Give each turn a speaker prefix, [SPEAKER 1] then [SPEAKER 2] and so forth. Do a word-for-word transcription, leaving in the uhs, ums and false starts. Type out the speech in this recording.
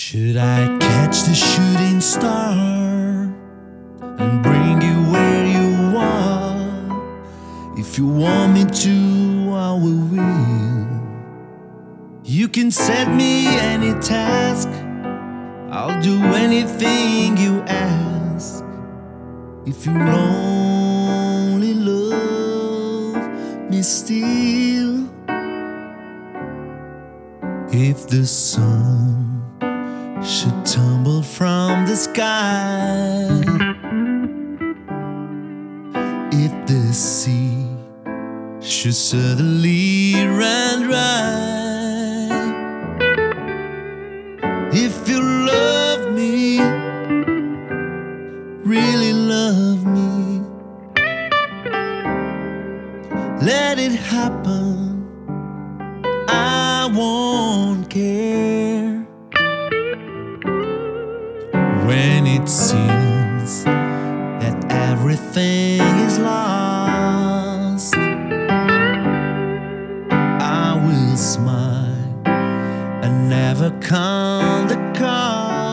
[SPEAKER 1] Should I catch the shooting star and bring you where you are? If you want me to, I will. You can set me any task, I'll do anything you ask. If you only love me still. If the sun should tumble from the sky, if the sea should suddenly run dry, if you love me, really love me, let it happen, I won't care. When it seems that everything is lost, I will smile and never count the cost.